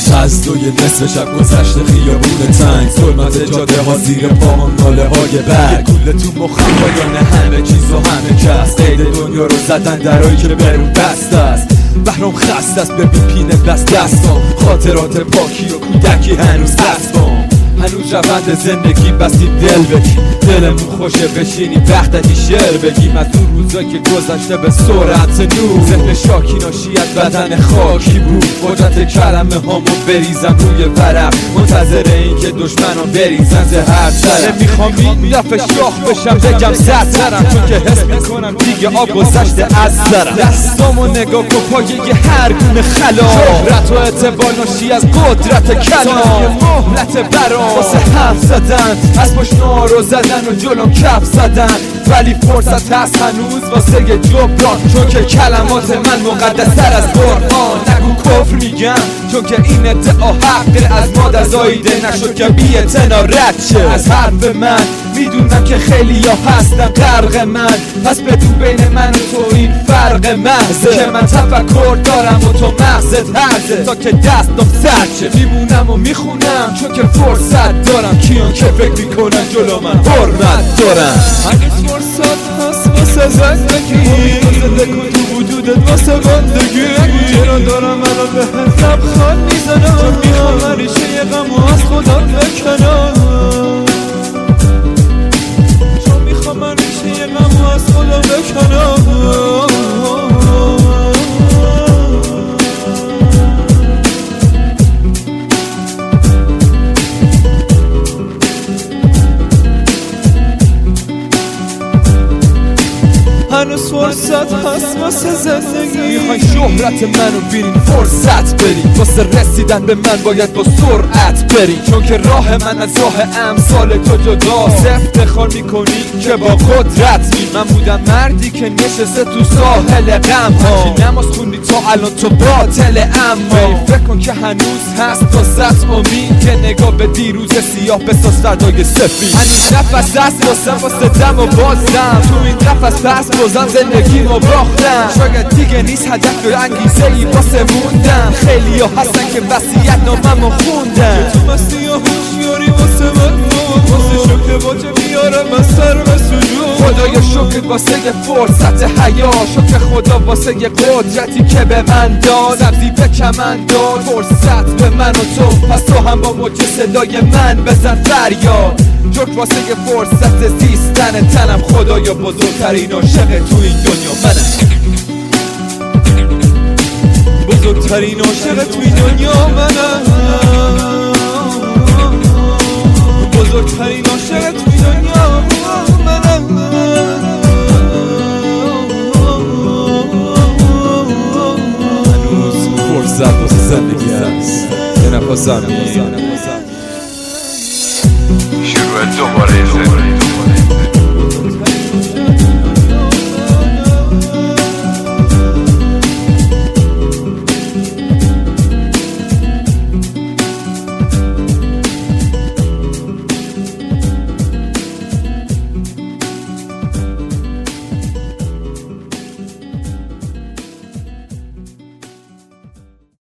از دوی نصف شب گذشته خیابون تنگ، ظلمت جاده ها زیر پاهم ناله های برگ، گوله تو مخم پایان همه چیز و همه کس، قید دنیا رو زدن درایی که برون بست است. بهرام خست است ببین پینه بست دستم، خاطرات پاکی و کودکی هنوز هستم، هنوز روند زندگی بسیم دل بگیم، دلمون خوشه بشینیم وقتی شعر بگیم از اون روزا که گذشته به سرعت نور، ذهن شاکی ناشی از بدن خاکی بود، قدرت کلمه هامو بریزم روی ورق، منتظر این که دشمنان بریزن زهر سرم، میخوام این دفعه شاخ بشم بگم سرترم، چون که حس میکنم دیگه آب گذشته از سرم، دستامو نگاه کن پایه هر گونه خلا، شهرت و اعتبار ناشی از قدرت کلام، مهلت برام واسه حرف زدن، از پشت نارو زدن و جلوم کف زدن، ولی فرصت هست هنوز واسه جبران، چون که کلمات من مقدستر از قرآن، نگو کفر میگم چون که این ادعا حقه، از مادر زاییده نشد که بی اعتنا رد شه از حرف من، میدونم که خیلی ها هستن غرق من، پس بدون بین من و تو این فرق محضه، که من تفکر دارم و تو مغزت هرزه، تا که دستم سرد شه میمونم و میخونم، چون که فرصت دارم، کیان که فکر میکنن جلو من حرمت دارم، هنوز فرصت هست واسه زندگی، زنده کن تو وجودت واسه بندگی، چرا دارم الان به لبخند میزنم، چون میخوام ریشه یه غمو از خودم بکنم، چون میخوام ریشه یه غمو از خودم بکنم، هنوز فرصت هست واسه زندگی، میخوای شهرت منو ببینین فرصت بریم، واسه رسیدن به من باید با سرعت بریم، چون که راه من از راه امثال تو جدا، افتخار میکنی که با قدرت می، من بودم مردی که نشسته تو ساحل غم ها، که نماز خوندی تا الان تو باطل، اما فکر کن که هنوز هست واسه امید، که نگاه به دیروز سیاه بساز فردای سفید، هنوز نفس هست واسه دم و بازدم، تو این نفس پس بازم زندگی رو باختم، شاید دیگه نیست هدف و انگیزه ای واسه موندم، خیلی ها هستن که وصیت ناممو خوندن، تو مستی ها هوشیاری واسه من واسه شکر باجه بیارم از سر به سجود، خدایا شکر واسه یه فرصت حیا، شکر خدا واسه یه قدرتی که به من داد، سبزی به کمن داد فرصت به من و تو، پس تو هم با موج صدای من بزن فریاد، شکر واسه یه فرصت زیستن تنم، خدایا بزرگترین عاشق تو این دنیا منم، بزرگترین عاشق تو این دنیا منم، بزرگترین عاشق تو این دنیا منم، هنوز فرصت واسه زندگی هست، یه نفس زمین شروع دوباره زندگی.